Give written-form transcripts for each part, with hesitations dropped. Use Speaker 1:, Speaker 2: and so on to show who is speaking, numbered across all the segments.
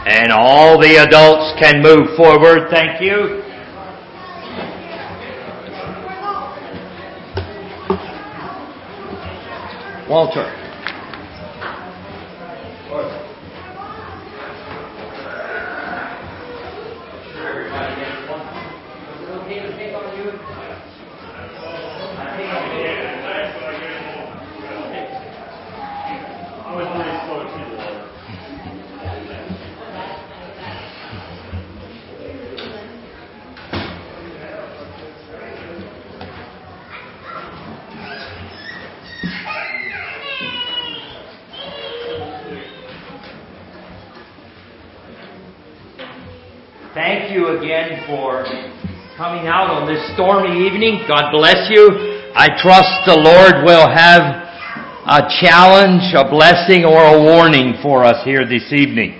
Speaker 1: And all the adults can move forward. Thank you. Walter. Thank you again for coming out on this stormy evening. God bless you. I trust the Lord will have a challenge, a blessing, or a warning for us here this evening.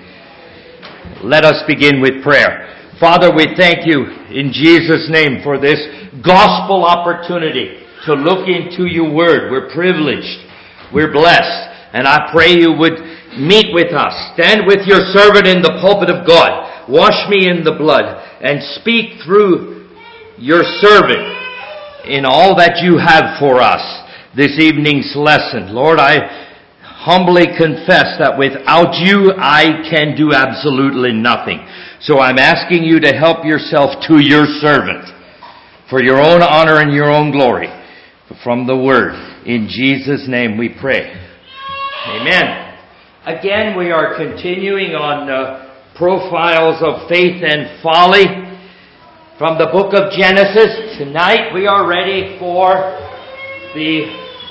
Speaker 1: Let us begin with prayer. Father, we thank you in Jesus' name for this gospel opportunity to look into your word. We're privileged. We're blessed. And I pray you would meet with us. Stand with your servant in the pulpit of God. Wash me in the blood and speak through your servant in all that you have for us this evening's lesson. Lord, I humbly confess that without you, I can do absolutely nothing. So I'm asking you to help yourself to your servant for your own honor and your own glory from the word. In Jesus' name we pray. Amen. Again, we are continuing on profiles of faith and folly from the book of Genesis. Tonight we are ready for the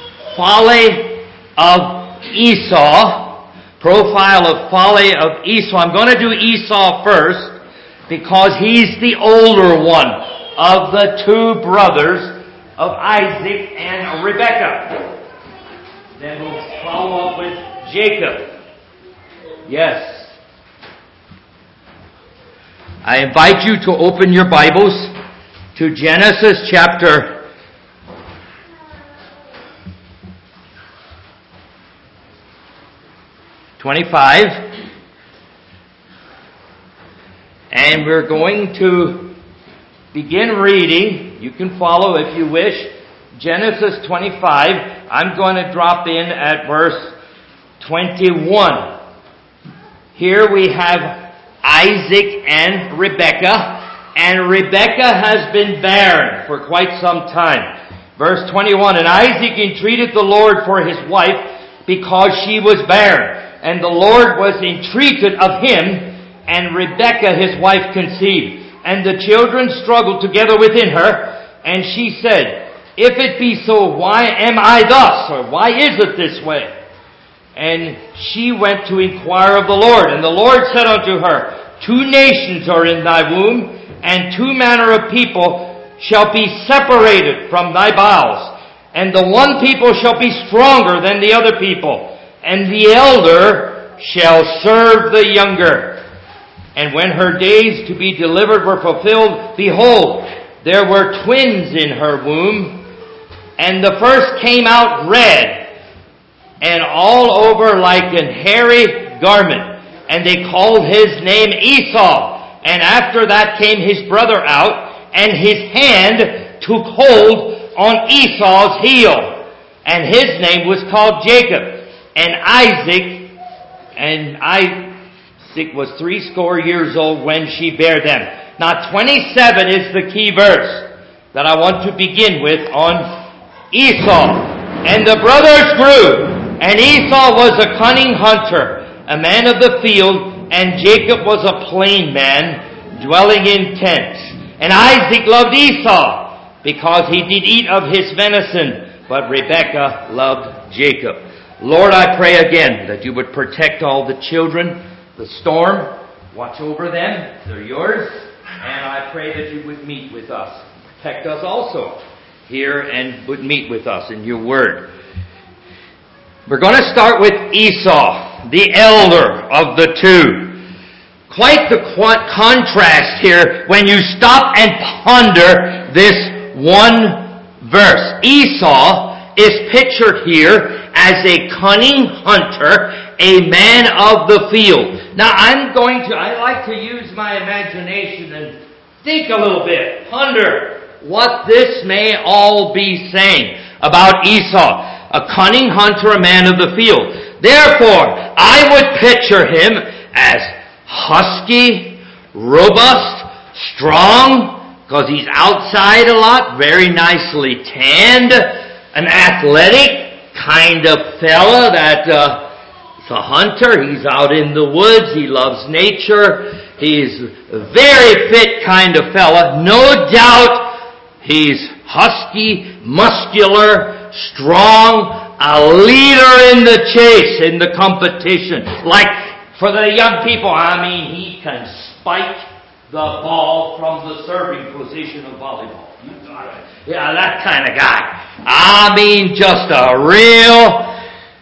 Speaker 1: folly of Esau. Profile of folly of Esau. I'm going to do Esau first because he's the older one of the two brothers of Isaac and Rebekah. Then we'll follow up with Jacob. Yes. I invite you to open your Bibles to Genesis chapter 25. And we're going to begin reading. You can follow if you wish. Genesis 25. I'm going to drop in at verse 21. Here we have Isaac and Rebekah, and Rebekah has been barren for quite some time. Verse 21, and Isaac entreated the Lord for his wife because she was barren, and the Lord was entreated of him, and Rebekah his wife conceived. And the children struggled together within her, and she said, if it be so, why am I thus? Or why is it this way? And she went to inquire of the Lord. And the Lord said unto her, 2 nations are in thy womb, and 2 manner of people shall be separated from thy bowels. And the one people shall be stronger than the other people, and the elder shall serve the younger. And when her days to be delivered were fulfilled, behold, there were twins in her womb, and the first came out red, and all over like an hairy garment. And they called his name Esau. And after that came his brother out, and his hand took hold on Esau's heel. And his name was called Jacob. And Isaac was 80 years old when she bare them. Now 27 is the key verse that I want to begin with on Esau. And the brothers grew. And Esau was a cunning hunter, a man of the field, and Jacob was a plain man, dwelling in tents. And Isaac loved Esau, because he did eat of his venison, but Rebekah loved Jacob. Lord, I pray again that you would protect all the children, the storm, watch over them, they're yours, and I pray that you would meet with us. Protect us also here and would meet with us in your word. We're going to start with Esau, the elder of the two. Quite the contrast here when you stop and ponder this one verse. Esau is pictured here as a cunning hunter a man of the field. Now I like to use my imagination and think a little bit, ponder what this may all be saying about Esau, a cunning hunter, a man of the field. Therefore, I would picture him as husky, robust, strong, because he's outside a lot, very nicely tanned, an athletic kind of fella that is a hunter. He's out in the woods. He loves nature. He's a very fit kind of fella. No doubt he's husky, muscular, strong, a leader in the chase, in the competition. Like for the young people, he can spike the ball from the serving position of volleyball. Yeah, that kind of guy. Just a real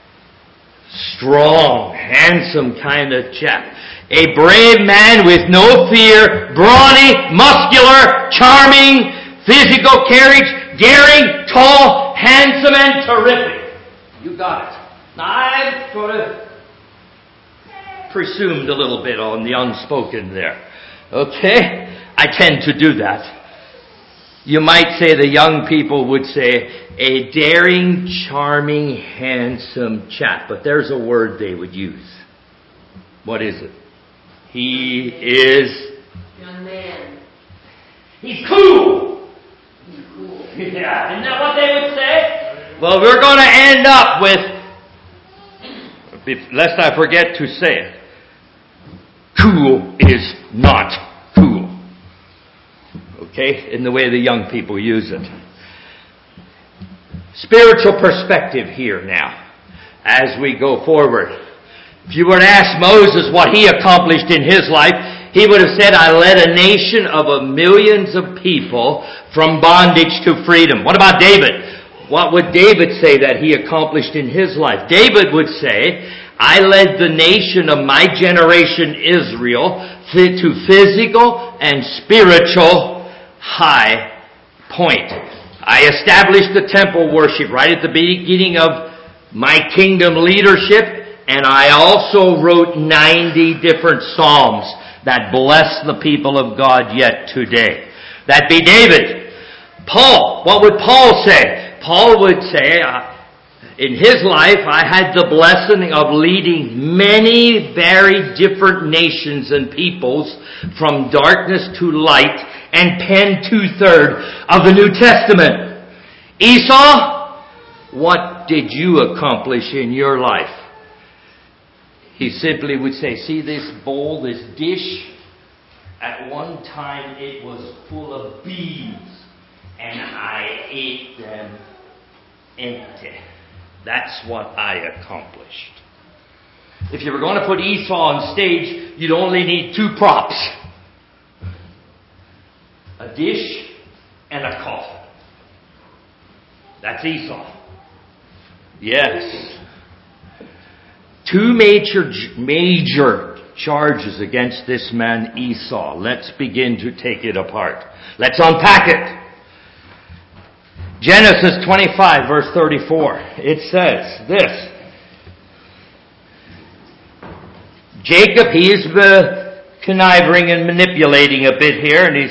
Speaker 1: strong, handsome kind of chap. A brave man with no fear, brawny, muscular, charming, physical carriage, daring, tall, handsome, and terrific. You got it. Now, I've sort of presumed a little bit on the unspoken there. Okay? I tend to do that. You might say, the young people would say, a daring, charming, handsome chap. But there's a word they would use. What is it? He is...
Speaker 2: young man.
Speaker 1: He's cool.
Speaker 2: He's cool.
Speaker 1: Yeah, isn't that what they would say? Well, we're going to end up with, lest I forget to say it, cool is not cool. Okay? In the way the young people use it. Spiritual perspective here now, as we go forward. If you were to ask Moses what he accomplished in his life, he would have said, I led a nation of millions of people from bondage to freedom. What about David? What would David say that he accomplished in his life? David would say, I led the nation of my generation, Israel, to physical and spiritual high point. I established the temple worship right at the beginning of my kingdom leadership, and I also wrote 90 different psalms that bless the people of God yet today. That'd be David. Paul, what would Paul say? Paul would say, in his life, I had the blessing of leading many very different nations and peoples from darkness to light and penned 2/3 of the New Testament. Esau, what did you accomplish in your life? He simply would say, see this bowl, this dish? At one time it was full of beans, and I ate them empty. That's what I accomplished. If you were going to put Esau on stage, you'd only need 2 props. A dish and a coffin. That's Esau. Yes. 2 major charges against this man Esau. Let's begin to take it apart. Let's unpack it. Genesis 25, verse 34. It says this. Jacob, he is conniving and manipulating a bit here, and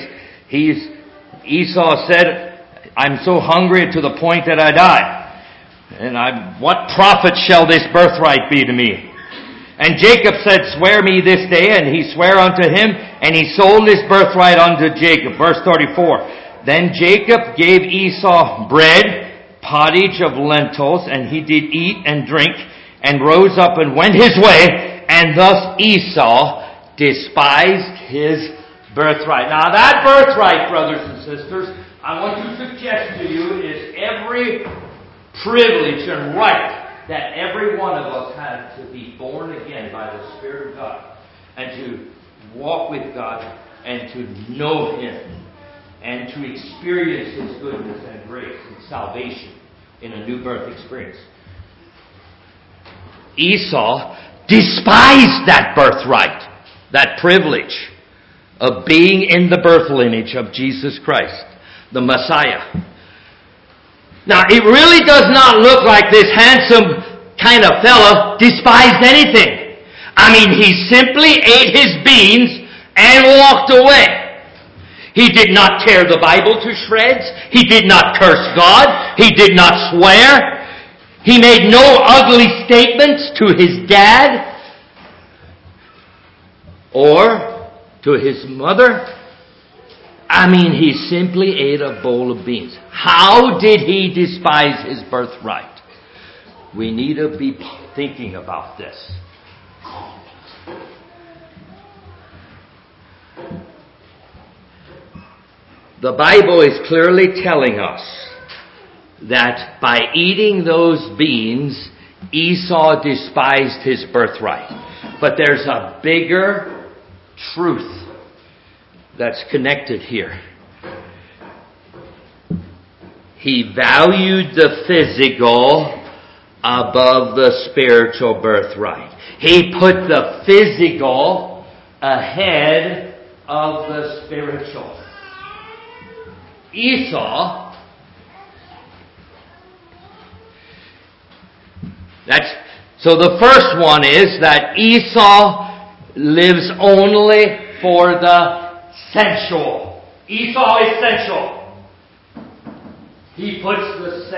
Speaker 1: Esau said, I'm so hungry to the point that I die. And what profit shall this birthright be to me? And Jacob said, swear me this day, and he sware unto him, and he sold his birthright unto Jacob. Verse 34. Then Jacob gave Esau bread, pottage of lentils, and he did eat and drink, and rose up and went his way, and thus Esau despised his birthright. Now that birthright, brothers and sisters, I want to suggest to you is every privilege and right that every one of us have to be born again by the Spirit of God, and to walk with God, and to know Him, and to experience His goodness and grace and salvation in a new birth experience. Esau despised that birthright, that privilege of being in the birth lineage of Jesus Christ, the Messiah. Now, it really does not look like this handsome kind of fella despised anything. I mean, he simply ate his beans and walked away. He did not tear the Bible to shreds. He did not curse God. He did not swear. He made no ugly statements to his dad or to his mother. I mean, he simply ate a bowl of beans. How did he despise his birthright? We need to be thinking about this. The Bible is clearly telling us that by eating those beans, Esau despised his birthright. But there's a bigger truth that's connected here. He valued the physical above the spiritual birthright. He put the physical ahead of the spiritual. Esau, so the first one is that Esau lives only for the sensual. Esau is sensual. He puts the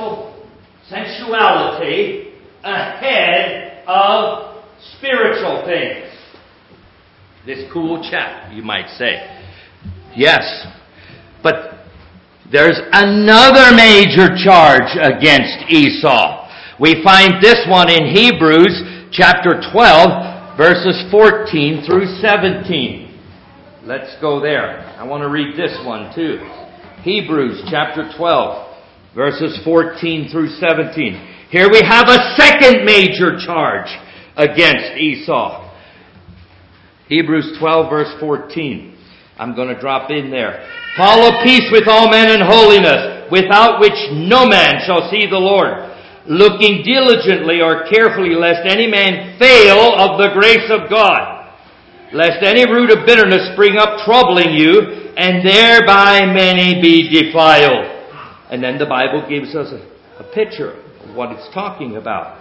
Speaker 1: sensuality ahead of spiritual things. This cool chap, you might say. Yes, but there's another major charge against Esau. We find this one in Hebrews chapter 12, verses 14 through 17. Let's go there. I want to read this one too. Hebrews chapter 12, verses 14 through 17. Here we have a second major charge against Esau. Hebrews 12, verse 14. I'm going to drop in there. Follow peace with all men and holiness, without which no man shall see the Lord. Looking diligently or carefully, lest any man fail of the grace of God, lest any root of bitterness spring up, troubling you, and thereby many be defiled. And then the Bible gives us a picture of what it's talking about.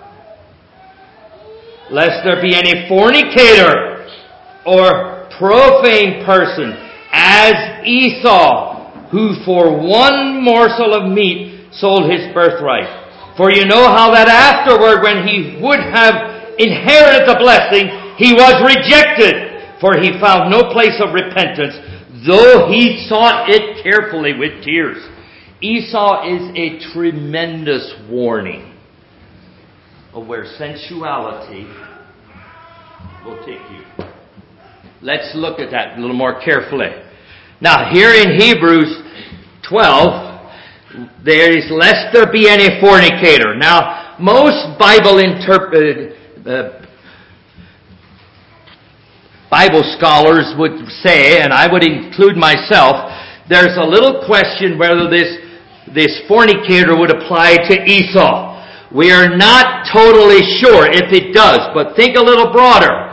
Speaker 1: Lest there be any fornicator or profane person, as Esau, who for one morsel of meat sold his birthright. For you know how that afterward, when he would have inherited the blessing, he was rejected, for he found no place of repentance, though he sought it carefully with tears. Esau is a tremendous warning of where sensuality will take you. Let's look at that a little more carefully. Now, here in Hebrews 12, there is, lest there be any fornicator. Now, most Bible scholars would say, and I would include myself, there's a little question whether this fornicator would apply to Esau. We are not totally sure if it does, but think a little broader.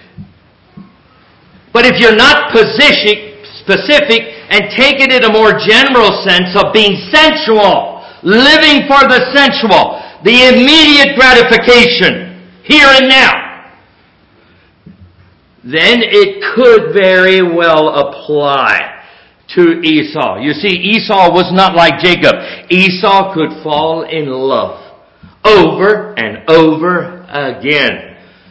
Speaker 1: But if you're not specific and take it in a more general sense of being sensual, living for the sensual, the immediate gratification, here and now, then it could very well apply to Esau. You see, Esau was not like Jacob. Esau could fall in love over and over again.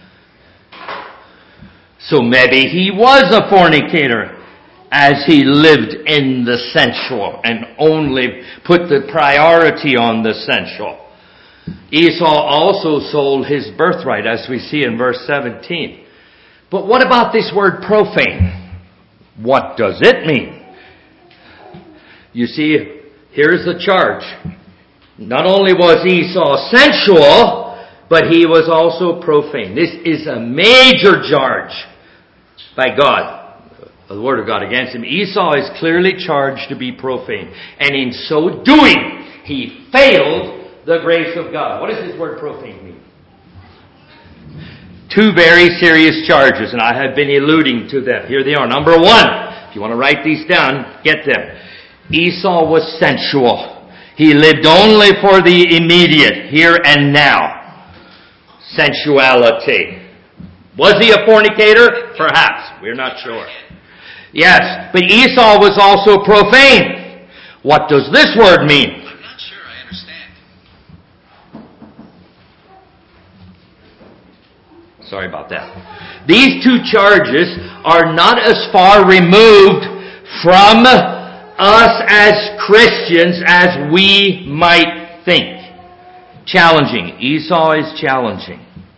Speaker 1: So maybe he was a fornicator as he lived in the sensual and only put the priority on the sensual. Esau also sold his birthright, as we see in verse 17. But what about this word profane? What does it mean? You see, here's the charge. Not only was Esau sensual, but he was also profane. This is a major charge by God, the Word of God against him. Esau is clearly charged to be profane. And in so doing, he failed the grace of God. What does this word profane mean? Two very serious charges, and I have been alluding to them. Here they are. Number one, if you want to write these down, get them. Esau was sensual. He lived only for the immediate, here and now. sensuality. Was he a fornicator? Perhaps. We're not sure. Yes, but Esau was also profane. What does this word mean?
Speaker 3: I'm not sure I understand.
Speaker 1: Sorry about that. These two charges are not as far removed from us as Christians as we might think. Challenging. Esau is challenging.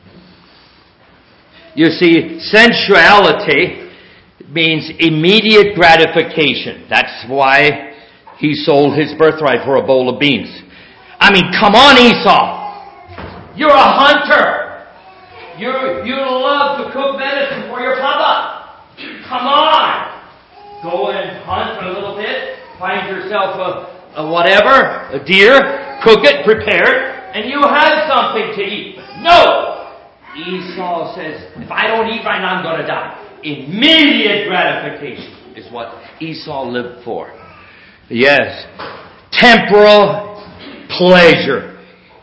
Speaker 1: You see, sensuality means immediate gratification. That's why he sold his birthright for a bowl of beans. I mean, come on, Esau. You're a hunter. You love to cook medicine for your papa. Come on. Go and hunt a little bit. Find yourself a whatever, a deer. Cook it, prepare it, and you have something to eat. No! Esau says, if I don't eat right now, I'm going to die. Immediate gratification is what Esau lived for. Yes. Temporal pleasure.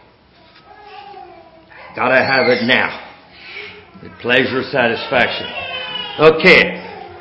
Speaker 1: Gotta have it now. The pleasure, satisfaction. Okay.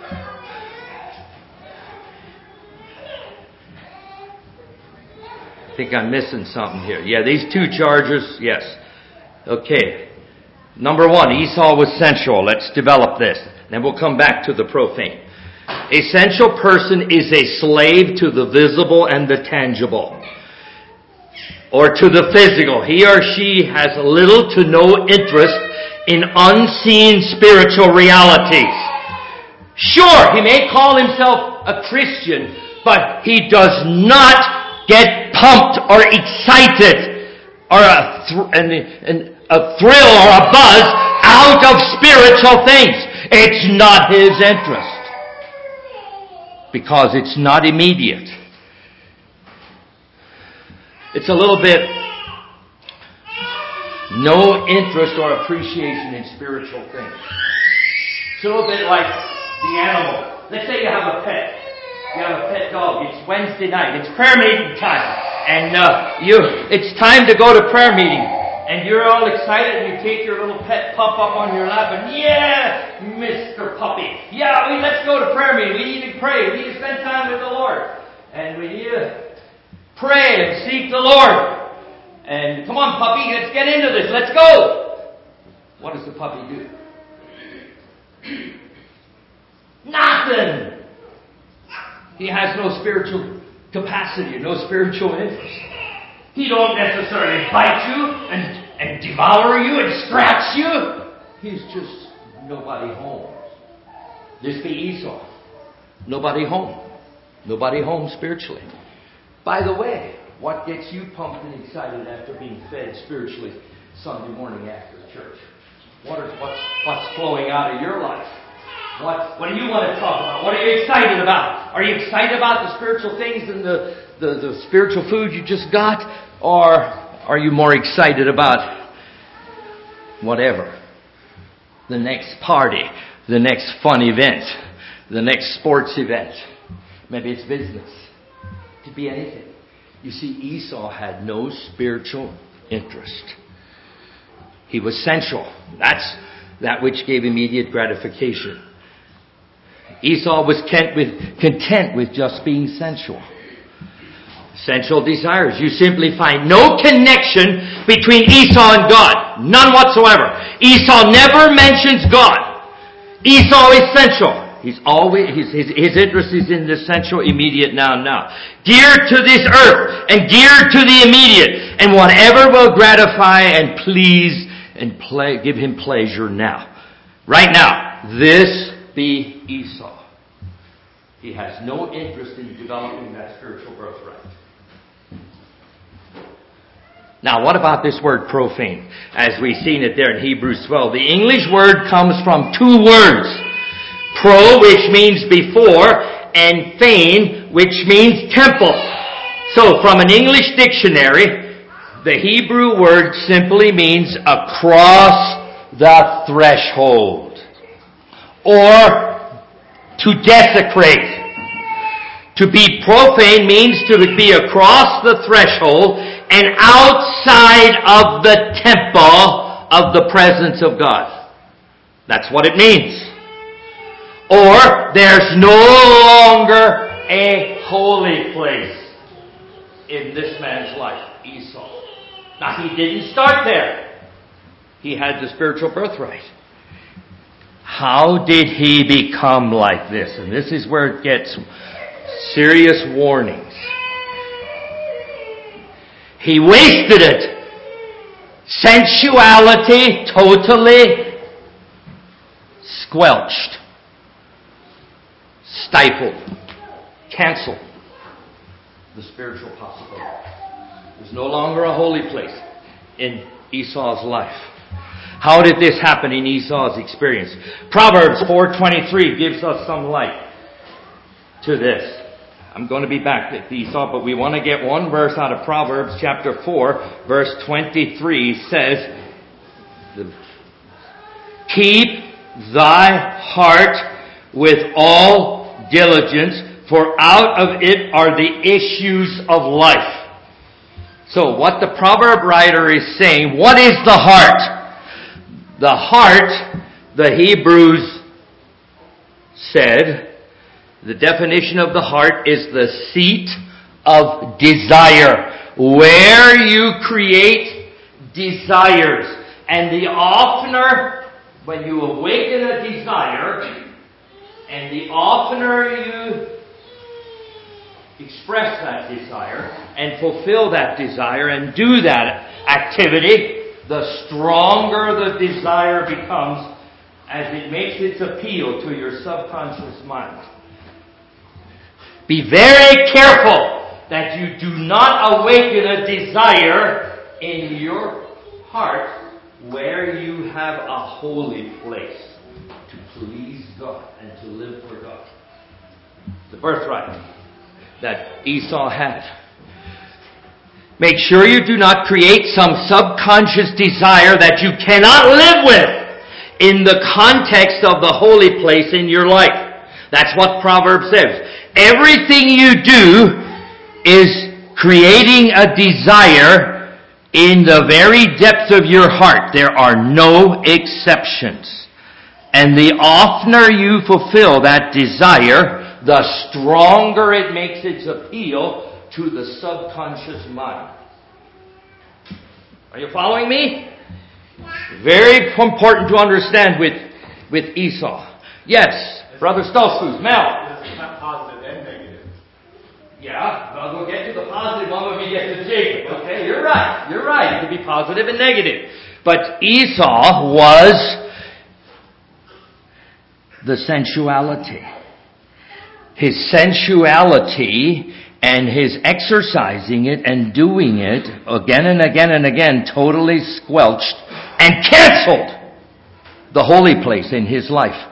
Speaker 1: I think I'm missing something here. Yeah, these two charges, yes. Okay. Number one, Esau was sensual. Let's develop this. Then we'll come back to the profane. A sensual person is a slave to the visible and the tangible, or to the physical. He or she has little to no interest in unseen spiritual realities. Sure, he may call himself a Christian, but he does not get pumped or excited or a thrill or a buzz out of spiritual things. It's not his interest. Because it's not immediate. It's a little bit no interest or appreciation in spiritual things. It's a little bit like the animal. Let's say you have a pet. You have a pet dog. It's Wednesday night. It's prayer meeting time. And it's time to go to prayer meeting. And you're all excited and you take your little pet pup up on your lap and, yeah, Mr. Puppy. Yeah, let's go to prayer meeting. We need to pray. We need to spend time with the Lord. And we need to pray and seek the Lord. And come on, puppy, let's get into this. Let's go. What does the puppy do? Nothing. He has no spiritual capacity, no spiritual interest. He don't necessarily bite you and devour you and scratch you. He's just nobody home. This be Esau. Nobody home. Nobody home spiritually. By the way, what gets you pumped and excited after being fed spiritually Sunday morning after church? What's flowing out of your life? What do you want to talk about? What are you excited about? Are you excited about the spiritual things and the spiritual food you just got? Or are you more excited about whatever? The next party, the next fun event, the next sports event. Maybe it's business. It could be anything. You see, Esau had no spiritual interest. He was sensual. That's that which gave immediate gratification. Esau was content with just being sensual. Sensual desires. You simply find no connection between Esau and God. None whatsoever. Esau never mentions God. Esau is sensual. He's always his interest is in the sensual, immediate now. Geared to this earth and geared to the immediate, and whatever will gratify and please and give him pleasure now. Right now, this be Esau. He has no interest in developing that spiritual birthright. Now, what about this word profane? As we've seen it there in Hebrews 12. The English word comes from two words. Pro, which means before, and fane, which means temple. So, from an English dictionary, the Hebrew word simply means across the threshold. Or to desecrate. To be profane means to be across the threshold and outside of the temple of the presence of God. That's what it means. Or there's no longer a holy place in this man's life, Esau. Now, he didn't start there. He had the spiritual birthright. How did he become like this? And this is where it gets serious warnings. He wasted it. Sensuality totally squelched, stifled, canceled the spiritual possibility. There's no longer a holy place in Esau's life. How did this happen in Esau's experience? Proverbs 4:23 gives us some light to this. I'm going to be back at Esau, but we want to get one verse out of Proverbs chapter 4, verse 23 says, "Keep thy heart with all diligence, for out of it are the issues of life." So what the proverb writer is saying, what is the heart? The heart, the Hebrews said, the definition of the heart is the seat of desire, where you create desires. And the oftener, when you awaken a desire, and the oftener you express that desire and fulfill that desire and do that activity, the stronger the desire becomes as it makes its appeal to your subconscious mind. Be very careful that you do not awaken a desire in your heart where you have a holy place to please God and to live for God. The birthright that Esau had. Make sure you do not create some subconscious desire that you cannot live with in the context of the holy place in your life. That's what Proverbs says. Everything you do is creating a desire in the very depths of your heart. There are no exceptions. And the oftener you fulfill that desire, the stronger it makes its appeal to the subconscious mind. Are you following me? Very important to understand with Esau. Yes, Brother Stoltzfus, Mel.
Speaker 3: It's not positive and negative.
Speaker 1: Yeah, well, we'll get to the positive one when we get to Jacob. Okay, you're right. You're right. It could be positive and negative. But Esau was the sensuality. His sensuality and his exercising it and doing it again and again and again totally squelched and canceled the holy place in his life.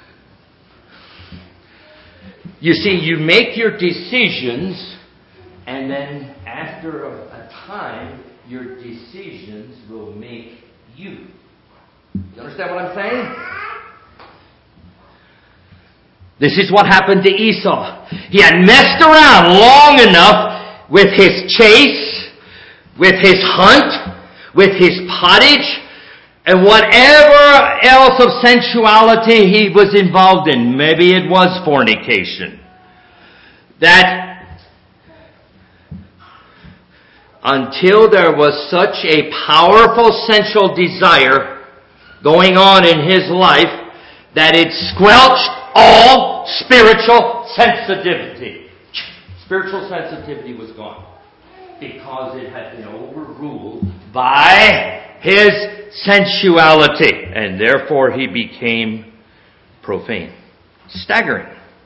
Speaker 1: You see, you make your decisions, and then after a time, your decisions will make you. You understand what I'm saying? This is what happened to Esau. He had messed around long enough with his chase, with his hunt, with his pottage, and whatever else of sensuality he was involved in. Maybe it was fornication. That until there was such a powerful sensual desire going on in his life that it squelched all spiritual sensitivity. Spiritual sensitivity was gone because it had been overruled by his sensuality, and therefore he became profane. Staggering.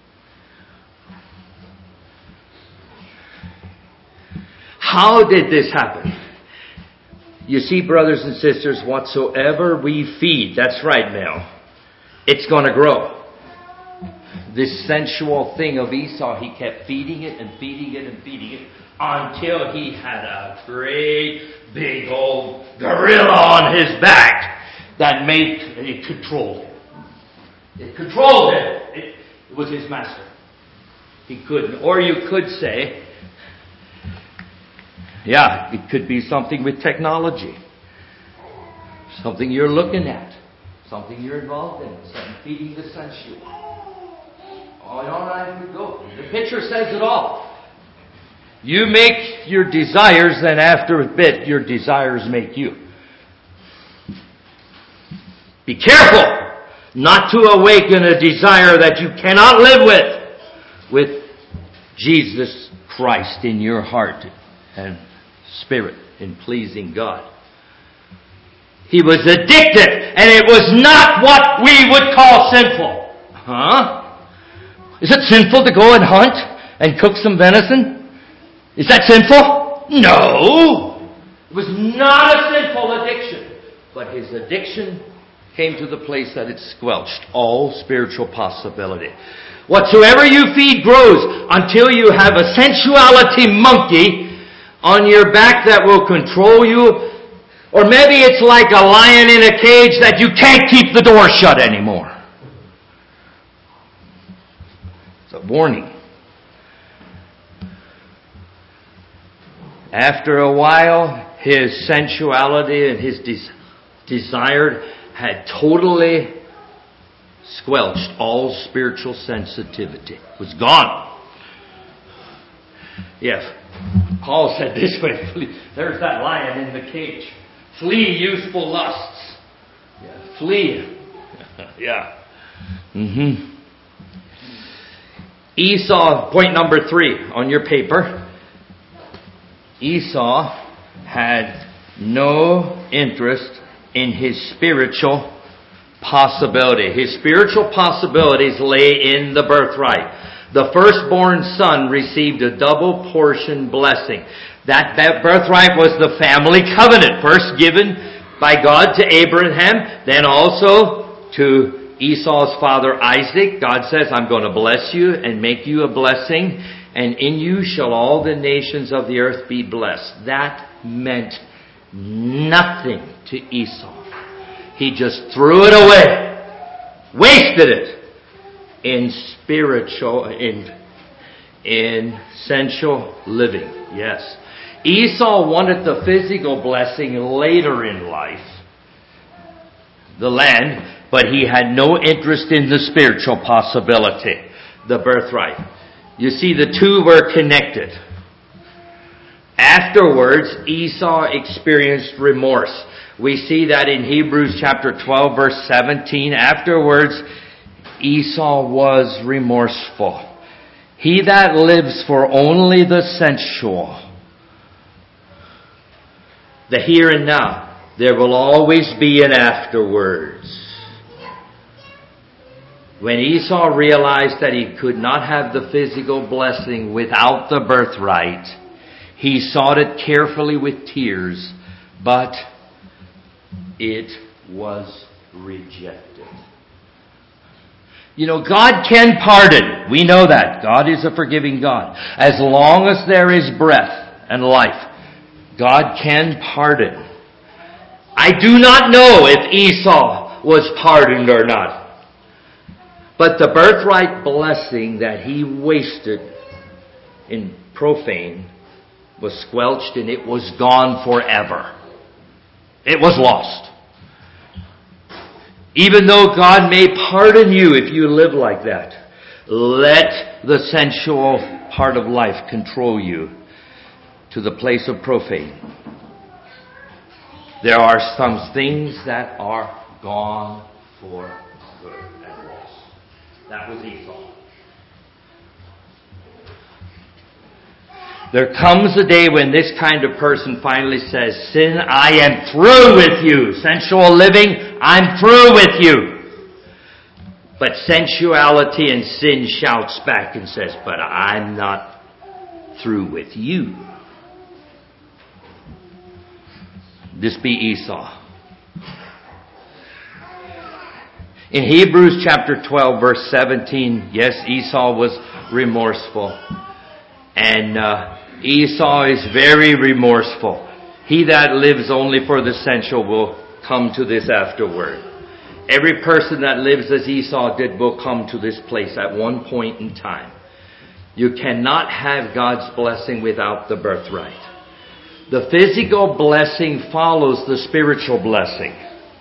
Speaker 1: How did this happen? You see, brothers and sisters, whatsoever we feed, that's right, Mel, it's going to grow. This sensual thing of Esau, he kept feeding it and feeding it and feeding it until he had a great big old gorilla on his back that it controlled him. It controlled him. It was his master. He couldn't. Or you could say, yeah, it could be something with technology. something you're looking at, something you're involved in, something feeding the sensual. On I could go. The picture says it all. You make your desires, then after a bit, your desires make you. Be careful not to awaken a desire that you cannot live with Jesus Christ in your heart and spirit in pleasing God. He was addicted, and it was not what we would call sinful. Huh? Is it sinful to go and hunt and cook some venison? Is that sinful? No! It was not a sinful addiction. But his addiction came to the place that it squelched all spiritual possibility. Whatsoever you feed grows until you have a sensuality monkey on your back that will control you. Or maybe it's like a lion in a cage that you can't keep the door shut anymore. It's a warning. After a while, his sensuality and his desire had totally squelched all spiritual sensitivity. It was gone. Yes. Paul said this way, there's that lion in the cage. Flee youthful lusts. Yeah. Flee. Yeah. Esau, point number 3 on your paper. Esau had no interest in his spiritual possibility. His spiritual possibilities lay in the birthright. The firstborn son received a double portion blessing. That birthright was the family covenant, first given by God to Abraham, then also to Esau's father Isaac. God says, I'm going to bless you and make you a blessing, and in you shall all the nations of the earth be blessed. That meant nothing to Esau. He just threw it away, wasted it in spiritual, in sensual living. Yes. Esau wanted the physical blessing later in life, the land, but he had no interest in the spiritual possibility, the birthright. You see, the two were connected. Afterwards, Esau experienced remorse. We see that in Hebrews chapter 12, verse 17. Afterwards, Esau was remorseful. He that lives for only the sensual, the here and now, there will always be an afterwards. When Esau realized that he could not have the physical blessing without the birthright, he sought it carefully with tears, but it was rejected. You know, God can pardon. We know that. God is a forgiving God. As long as there is breath and life, God can pardon. I do not know if Esau was pardoned or not. But the birthright blessing that he wasted in profane was squelched, and it was gone forever. It was lost. Even though God may pardon you if you live like that, let the sensual part of life control you to the place of profane. There are some things that are gone for good and lost. That was Esau. There comes a day when this kind of person finally says, sin, I am through with you. Sensual living, I'm through with you. But sensuality and sin shouts back and says, but I'm not through with you. This be Esau. In Hebrews chapter 12, verse 17, yes, Esau was remorseful. And Esau is very remorseful. He that lives only for the sensual will come to this afterward. Every person that lives as Esau did will come to this place at one point in time. You cannot have God's blessing without the birthright. The physical blessing follows the spiritual blessing.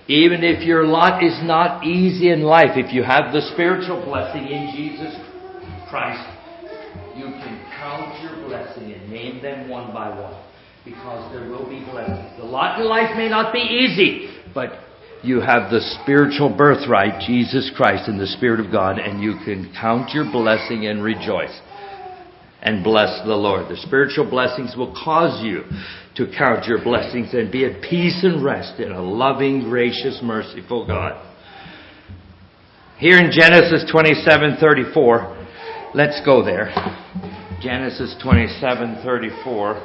Speaker 1: Even if your lot is not easy in life, if you have the spiritual blessing in Jesus Christ, you can count your blessing and name them one by one. Because there will be blessings. The lot in life may not be easy, but you have the spiritual birthright, Jesus Christ, and the Spirit of God, and you can count your blessing and rejoice and bless the Lord. The spiritual blessings will cause you to count your blessings and be at peace and rest in a loving, gracious, merciful God. Here in Genesis 27:34, let's go there. Genesis 27:34.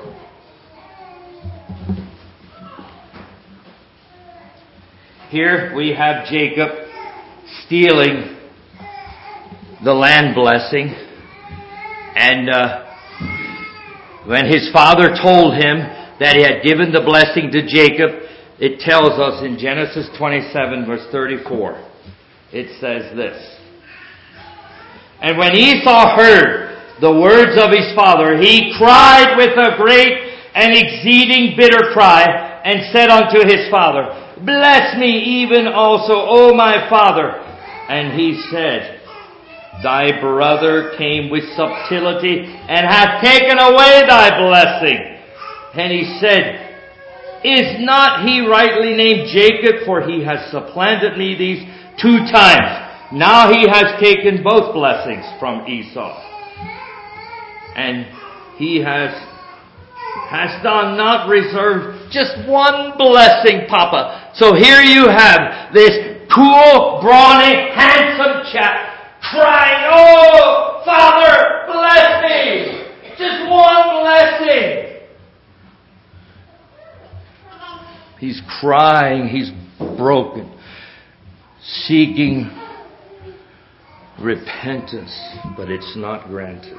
Speaker 1: Here we have Jacob stealing the land blessing. And when his father told him that he had given the blessing to Jacob, it tells us in Genesis 27 verse 34. It says this. And when Esau heard the words of his father, he cried with a great and exceeding bitter cry, and said unto his father, Bless me even also, O my father. And he said, Thy brother came with subtlety, and hath taken away thy blessing. And he said, Is not he rightly named Jacob? For he has supplanted me these 2 times. Now he has taken both blessings from Esau. And he hast thou not reserved just one blessing, Papa? So here you have this cool, brawny, handsome chap crying, Oh, Father, bless me! Just one blessing! He's crying, he's broken, seeking repentance, but it's not granted.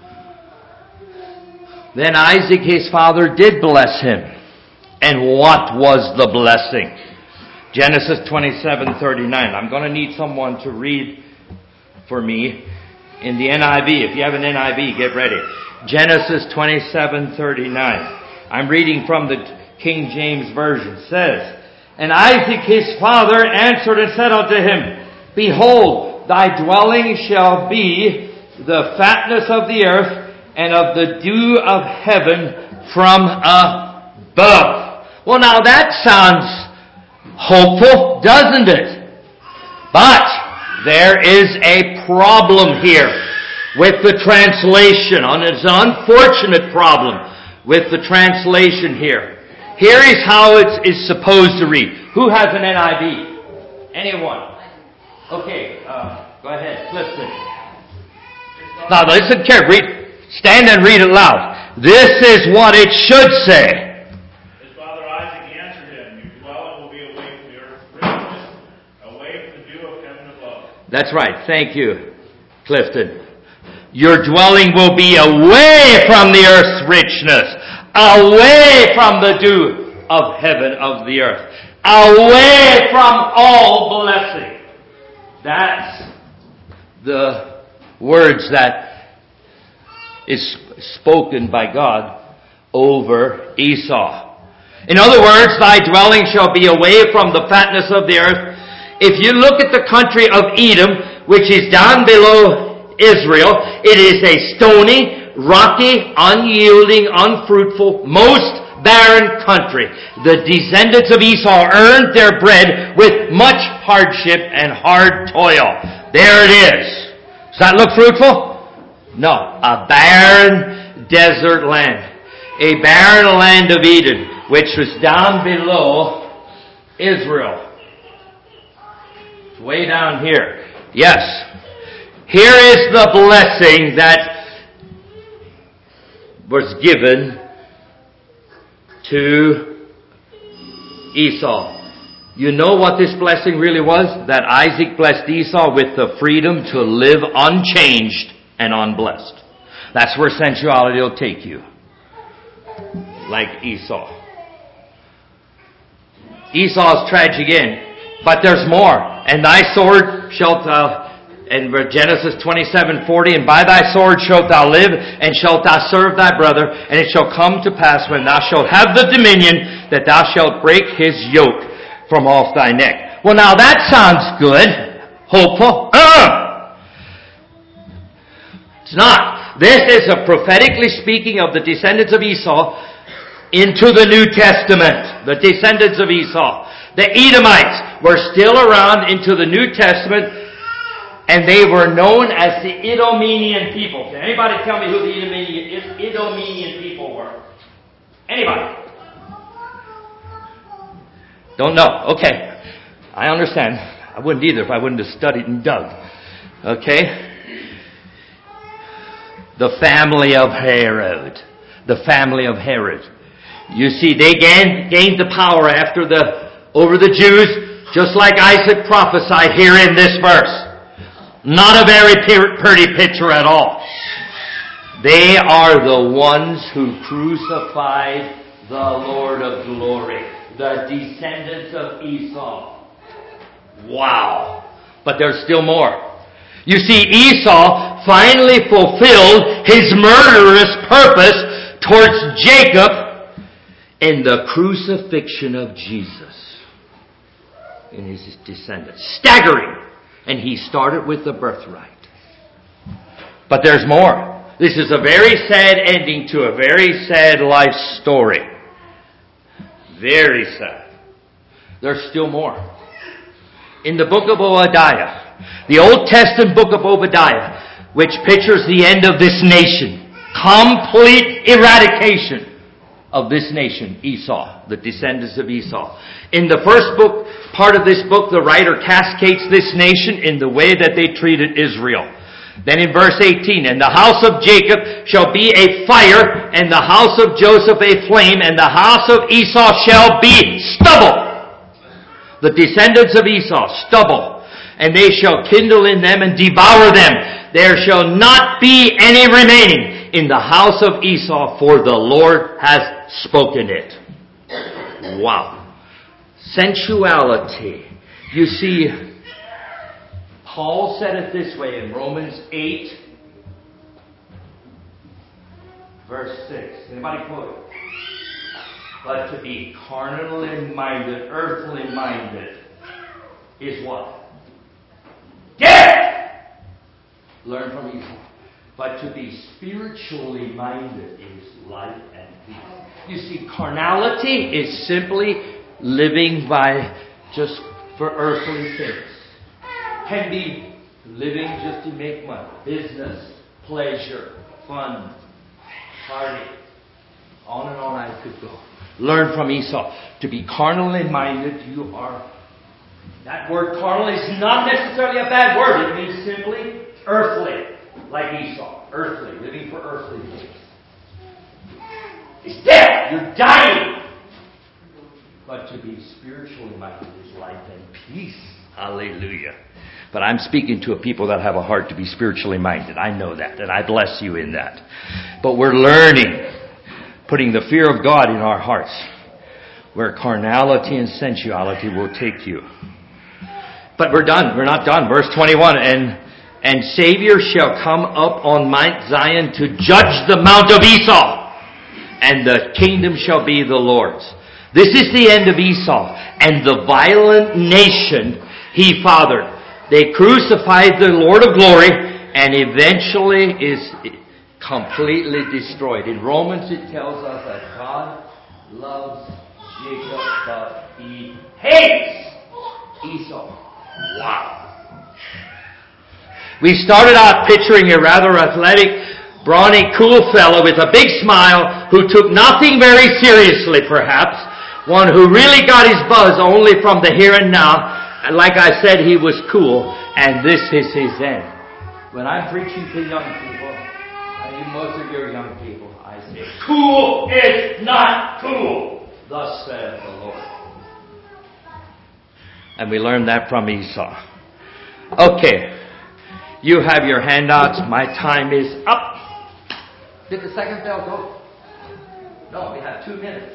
Speaker 1: Then Isaac, his father, did bless him. And what was the blessing? Genesis 27:39. I'm going to need someone to read for me in the NIV. If you have an NIV, get ready. Genesis 27:39. I'm reading from the King James Version. It says, And Isaac his father answered and said unto him, Behold, thy dwelling shall be the fatness of the earth, and of the dew of heaven from above. Well, now that sounds hopeful, doesn't it? But there is a problem here with the translation. And it's an unfortunate problem with the translation here. Here is how it is supposed to read. Who has an NIV? Anyone? Okay, go ahead, Clifton. Now listen carefully. Read. Stand and read it loud. This is what it should say.
Speaker 3: His father Isaac answered him, Your dwelling will be away from the earth's richness, away from the dew of heaven above.
Speaker 1: That's right. Thank you, Clifton. Your dwelling will be away from the earth's richness, away from the dew of heaven of the earth, away from all blessing. That's the words that is spoken by God over Esau. In other words, thy dwelling shall be away from the fatness of the earth. If you look at the country of Edom, which is down below Israel, it is a stony, rocky, unyielding, unfruitful, most barren country. The descendants of Esau earned their bread with much hardship and hard toil. There it is. Does that look fruitful? No, a barren desert land. A barren land of Eden, which was down below Israel. It's way down here. Yes. Here is the blessing that was given to Esau. You know what this blessing really was? That Isaac blessed Esau with the freedom to live unchanged and unblessed. That's where sensuality will take you. Like Esau. Esau's tragic end. But there's more. And thy sword shalt thou, in Genesis 27:40, and by thy sword shalt thou live, and shalt thou serve thy brother, and it shall come to pass when thou shalt have the dominion, that thou shalt break his yoke from off thy neck. Well, now that sounds good. Hopeful. It's not. This is a prophetically speaking of the descendants of Esau into the New Testament. The descendants of Esau. The Edomites were still around into the New Testament, and they were known as the Idumean people. Can anybody tell me who the Idumean people were? Anybody? Don't know. Okay. I understand. I wouldn't either if I wouldn't have studied and dug. Okay? The family of Herod. The family of Herod. You see, they gained the power over the Jews, just like Isaac prophesied here in this verse. Not a very pretty picture at all. They are the ones who crucified the Lord of glory. The descendants of Esau. Wow. But there's still more. You see, Esau finally fulfilled his murderous purpose towards Jacob in the crucifixion of Jesus in his descendants. Staggering. And he started with the birthright. But there's more. This is a very sad ending to a very sad life story. Very sad. There's still more. In the book of Obadiah, the Old Testament book of Obadiah, which pictures the end of this nation, complete eradication of this nation, Esau, the descendants of Esau. In the first book, part of this book, the writer cascades this nation in the way that they treated Israel. Then in verse 18, and the house of Jacob shall be a fire, and the house of Joseph a flame, and the house of Esau shall be stubble. The descendants of Esau, stubble. And they shall kindle in them and devour them. There shall not be any remaining in the house of Esau, for the Lord has spoken it. Wow. Sensuality. You see, Paul said it this way in Romans 8, verse 6. Anybody quote it? But to be carnally minded, earthly minded, is what? Death! Learn from Esau. But to be spiritually minded is life and peace. You see, carnality is simply living by just for earthly things. Can be living just to make money. Business, pleasure, fun, party. On and on I could go. Learn from Esau. To be carnally minded, you are... That word carnal is not necessarily a bad word. It means simply earthly. Like Esau. Earthly. Living for earthly things. It's death. You're dying. But to be spiritually minded is life and peace. Hallelujah. But I'm speaking to a people that have a heart to be spiritually minded. I know that. And I bless you in that. But we're learning. Putting the fear of God in our hearts. Where carnality and sensuality will take you. But we're done. We're not done. Verse 21. And Savior shall come up on Mount Zion to judge the mount of Esau. And the kingdom shall be the Lord's. This is the end of Esau and the violent nation he fathered. They crucified the Lord of glory and eventually is completely destroyed. In Romans it tells us that God loves Jacob but he hates Esau. Wow. We started out picturing a rather athletic, brawny, cool fellow with a big smile who took nothing very seriously perhaps. One who really got his buzz only from the here and now. And like I said, he was cool. And this is his end. When I'm preaching to young people, most of your young people, I say, cool is not cool. Thus saith the Lord. And we learned that from Esau. Okay. You have your handouts. My time is up. Did the second bell go? No, we have 2 minutes.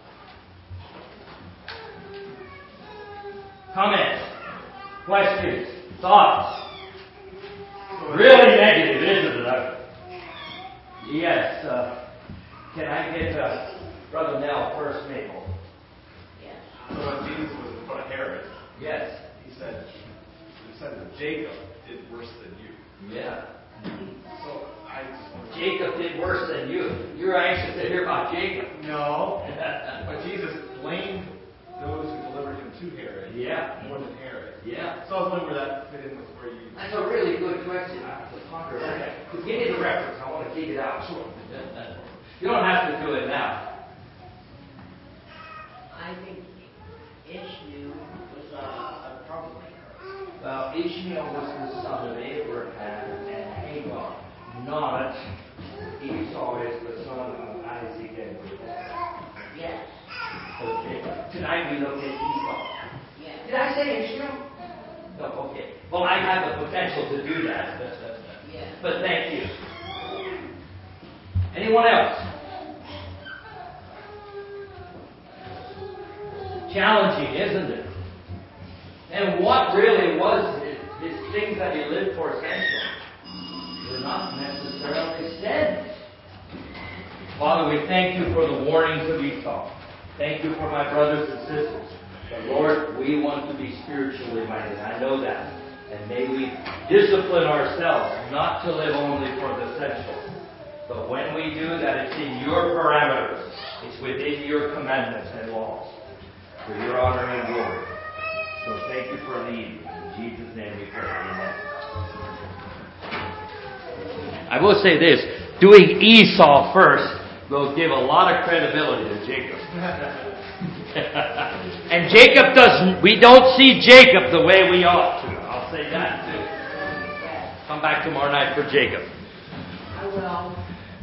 Speaker 1: Comments, questions, thoughts. Really negative, isn't it? Yes. Can I get Brother Nell first, Maple?
Speaker 2: Yes.
Speaker 3: So when Jesus was in front of
Speaker 4: Jacob did worse than you.
Speaker 1: Yeah.
Speaker 4: So I just want to...
Speaker 1: Jacob did worse than you. You're anxious to hear about Jacob.
Speaker 4: No, but Jesus blamed those who delivered him to Herod more than Herod.
Speaker 1: Yeah.
Speaker 4: So I was wondering where that fit in with where you...
Speaker 1: That's a really good question. I have to ponder that. Give me the reference. I want to dig it out.
Speaker 4: Sure.
Speaker 1: You don't have to do it now.
Speaker 2: I think Ishmael was a troublemaker.
Speaker 1: Well, Ishmael was the son of Abraham and Hagar, not Esau is the son of Isaac and Rebekah.
Speaker 2: Yes.
Speaker 1: Okay. Tonight we look at Esau.
Speaker 2: Yes.
Speaker 1: Did I say Ishmael? No, okay. Well, I have the potential to do that.
Speaker 2: Yes.
Speaker 1: But thank you. Anyone else? Challenging, isn't it? And what really was his things that he lived for centuries were not necessarily sin. Father, we thank you for the warnings of Esau. Thank you for my brothers and sisters. But Lord, we want to be spiritually minded. I know that. And may we discipline ourselves not to live only for the essentials. But when we do that, it's in your parameters. It's within your commandments and laws. For your honor and glory. So thank you for the evening. In Jesus' name we pray. Amen. I will say this. Doing Esau first will give a lot of credibility to Jacob. And Jacob doesn't, we don't see Jacob the way we ought to. I'll say that too. Come back tomorrow night for Jacob.
Speaker 2: I will.